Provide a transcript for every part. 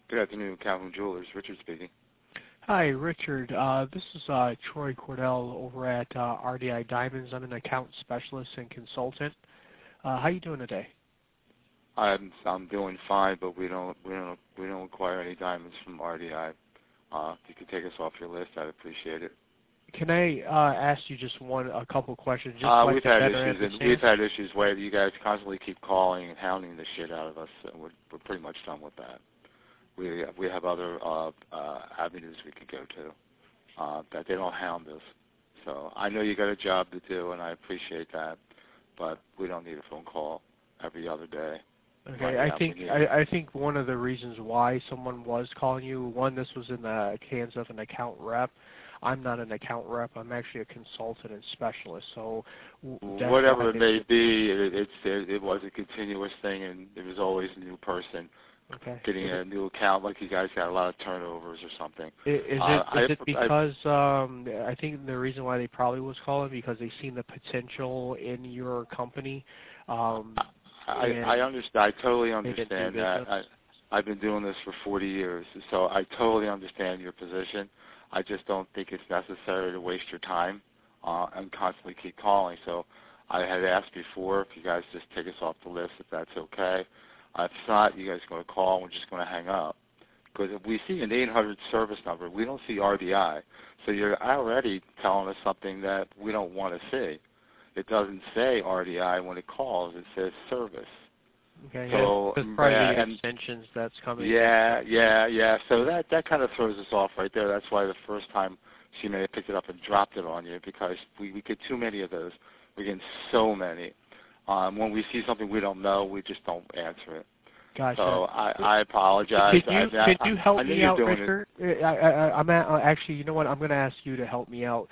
Good afternoon, Calhoun Jewelers. Richard speaking. Hi, Richard. This is Troy Cordell over at RDI Diamonds. I'm an account specialist and consultant. How you doing today? I'm doing fine, but we don't acquire any diamonds from RDI. If you could take us off your list, I'd appreciate it. Can I ask you just a couple questions? Just we've had issues where you guys constantly keep calling and hounding the shit out of us, and we're pretty much done with that. We have other avenues we could go to that they don't hound us. So I know you got a job to do, and I appreciate that, but we don't need a phone call every other day. Okay, I think one of the reasons why someone was calling you, one, this was in the hands of an account rep. I'm not an account rep. I'm actually a consultant and specialist. So whatever it may be, it was a continuous thing, and there was always a new person getting a new account. Like you guys got a lot of turnovers or something. Is it because I think the reason why they probably was calling because they seen the potential in your company. I understand. I totally understand that. I've been doing this for 40 years, so I totally understand your position. I just don't think it's necessary to waste your time and constantly keep calling. So I had asked before if you guys just take us off the list, if that's okay. If not, you guys are going to call and we're just going to hang up. Because if we see an 800 service number, we don't see RDI. So you're already telling us something that we don't want to see. It doesn't say RDI when it calls. It says service. Okay, so that's probably the extensions that's coming. Yeah. So that kind of throws us off right there. That's why the first time she may have picked it up and dropped it on you, because we get too many of those. We're getting so many. When we see something we don't know, we just don't answer it. Gotcha. So I apologize. Could you help me out, Richard? Actually, you know what? I'm going to ask you to help me out.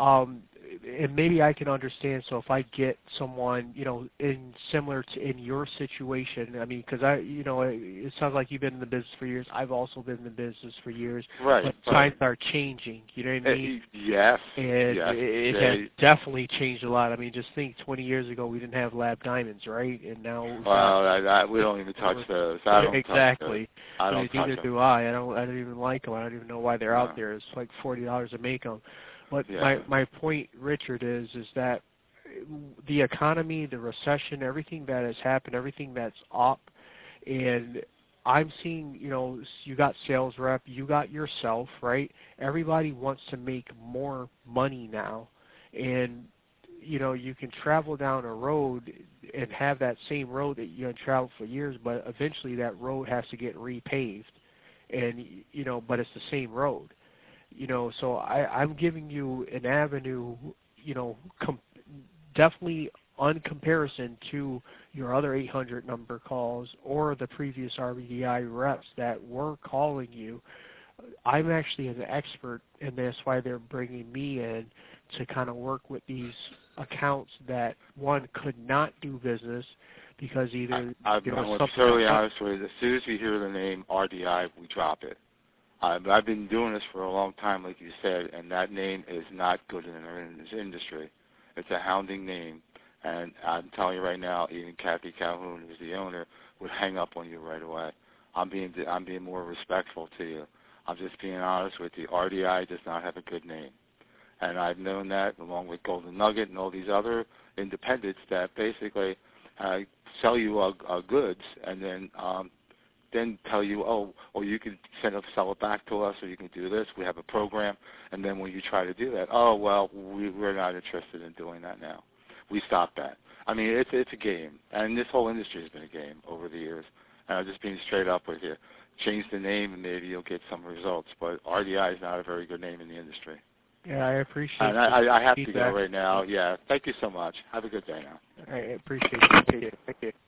And maybe I can understand. So if I get someone, similar to in your situation, I mean, because it sounds like you've been in the business for years. I've also been in the business for years. Right. But times are changing. You know what I mean? Yes. And it has definitely changed a lot. I mean, just think 20 years ago we didn't have lab diamonds, right? And now we don't even touch those. I don't exactly. I don't touch neither them. do I. I don't even like them. I don't even know why they're out there. It's like $40 to make them. But my point, Richard, is that the economy, the recession, everything that has happened, everything that's up, and I'm seeing, you got sales rep, you got yourself, right? Everybody wants to make more money now, and you can travel down a road and have that same road that you had traveled for years, but eventually that road has to get repaved, and but it's the same road. So I'm giving you an avenue, definitely on comparison to your other 800 number calls or the previous RBDI reps that were calling you. I'm actually an expert, and that's why they're bringing me in to kind of work with these accounts that, one, could not do business because either I'm totally honest with you. As soon as we hear the name RDI, we drop it. I've been doing this for a long time, like you said, and that name is not good in this industry. It's a hounding name, and I'm telling you right now, even Kathy Calhoun, who's the owner, would hang up on you right away. I'm being more respectful to you. I'm just being honest with you. RDI does not have a good name, and I've known that along with Golden Nugget and all these other independents that basically sell you goods and then tell you, or you can sell it back to us, or you can do this. We have a program, and then when you try to do that, we're not interested in doing that now. We stopped that. I mean, it's a game, and this whole industry has been a game over the years. And I'm just being straight up with you. Change the name, and maybe you'll get some results. But RDI is not a very good name in the industry. Yeah, I appreciate it. And I have to go right now. Yeah, thank you so much. Have a good day now. I appreciate it. Thank you.